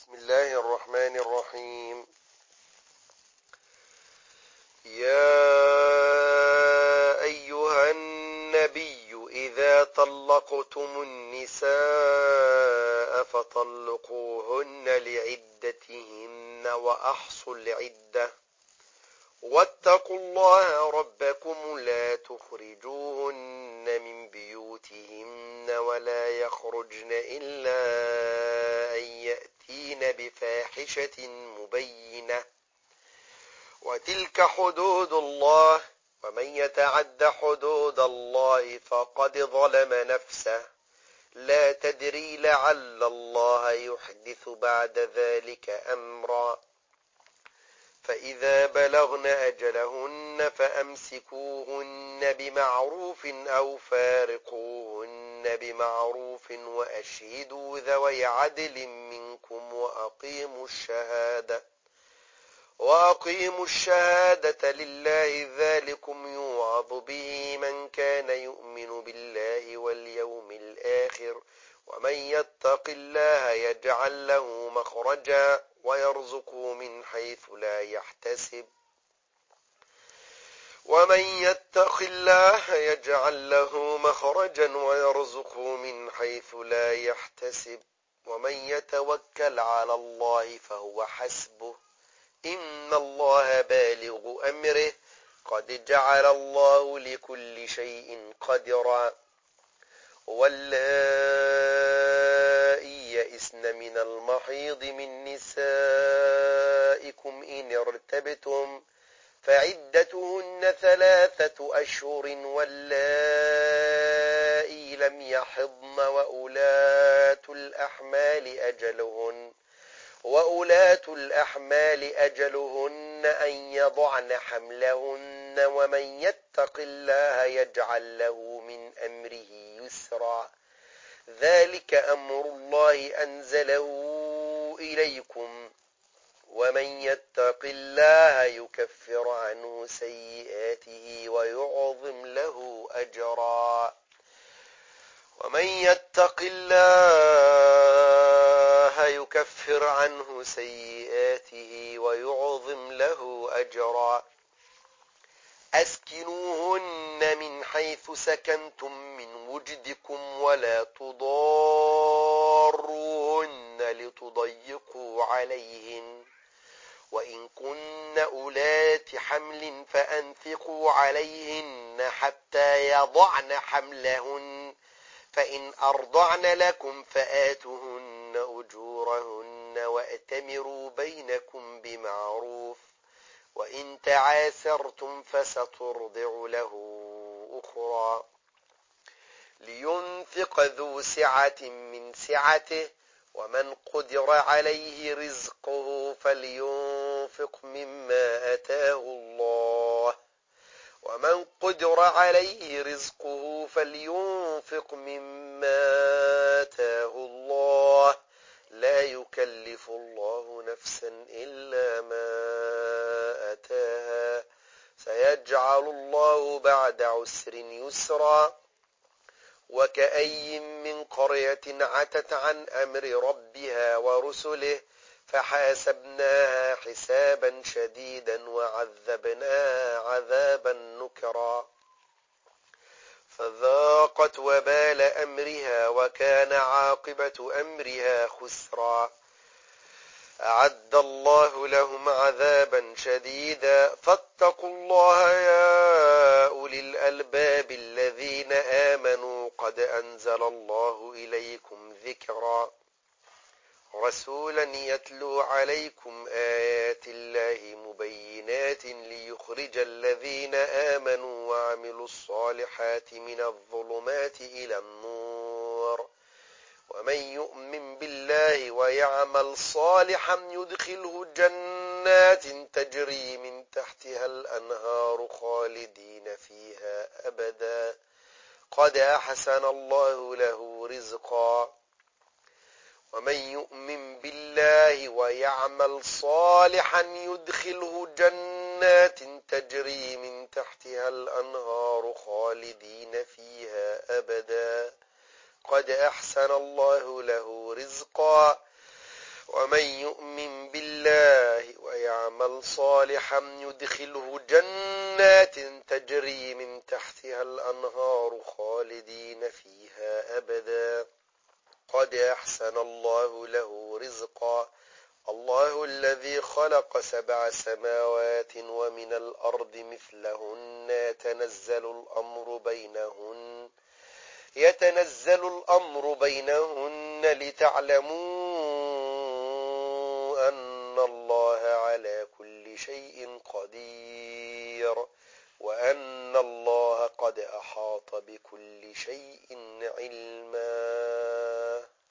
بسم الله الرحمن الرحيم. يا أيها النبي إذا طلقتم النساء فطلقوهن لعدتهن وأحصوا العدة واتقوا الله ربكم لا تخرجوهن من بيوتهن ولا يخرجن إلا أن يأتين بفاحشة مبينة وتلك حدود الله ومن يتعد حدود الله فقد ظلم نفسه لا تدري لعل الله يحدث بعد ذلك أمرا فإذا بلغن أجلهن فأمسكوهن بمعروف أو فارقوهن بمعروف وأشهدوا ذوي عدل منكم وأقيموا الشهادة لله ذلكم يوعظ به من كان يؤمن بالله واليوم الآخر ومن يتق الله يجعل له مخرجا ويرزقه من حيث لا يحتسب ومن يتوكل على الله فهو حسبه إن الله بالغ أمره قد جعل الله لكل شيء قدرا واللائي يئسن من المحيض من نسائكم إن ارتبتم فعدتهن 3 أشهر واللائي لم يحضن وأولاة الأحمال أجلهن أن يضعن حملهن ومن يتق الله يجعل له من أمره يسرا ذلك أمر الله أنزله إليكم ومن يتق الله يكفر عنه سيئاته ويعظم له أجرا أسكنوهن من حيث سكنتم من وجدكم ولا تضاروهن لتضيقوا عليهن وإن كن أولات حمل فأنفقوا عليهن حتى يضعن حملهن فإن أرضعن لكم فآتوهن أجورهن وأتمروا بينكم بمعروف وإن تعاسرتم فسترضع له أخرى لينفق ذو سعة من سعته ومن قدر عليه رزقه فلينفق مما آتاه الله لا يكلف الله نفسا إلا ما آتاها سيجعل الله بعد عسر يسرا وكأي من قرية عتت عن أمر ربها ورسله فحاسبناها حسابا شديدا وعذبناها عذابا نكرا فذاقت وبال أمرها وكان عاقبة أمرها خسرا أعد الله لهم عذابا شديدا فاتقوا الله يا أولي الألباب الذين آمنوا قد أنزل الله إليكم ذكرا رسولا يتلو عليكم آيات الله مبينات ليخرج الذين آمنوا وعملوا الصالحات من الظلمات إلى النور ومن يؤمن بالله ويعمل صالحا يدخله جنات تجري من تحتها الأنهار خالدين فيها أبدا قد أحسن الله له رزقا ومن يؤمن بالله ويعمل صالحا يدخله جنات تجري من تحتها الأنهار خالدين فيها أبدا قد أحسن الله له رزقا ومن يؤمن بالله ويعمل صالحا يدخله جنات تجري من تحتها الأنهار خالدين فيها أبدا قد أحسن الله له رزقا الله الذي خلق 7 سماوات ومن الأرض مثلهن يتنزل الأمر بينهن لتعلموا أن الله على كل شيء قدير وأن الله قد أحاط بكل شيء علما